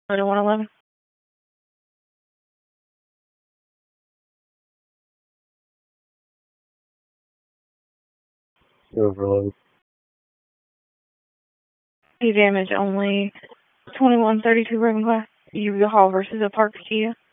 Go to 111. Overload. The damage only 2132 Ravenclaw. You Hall versus a Park Kia.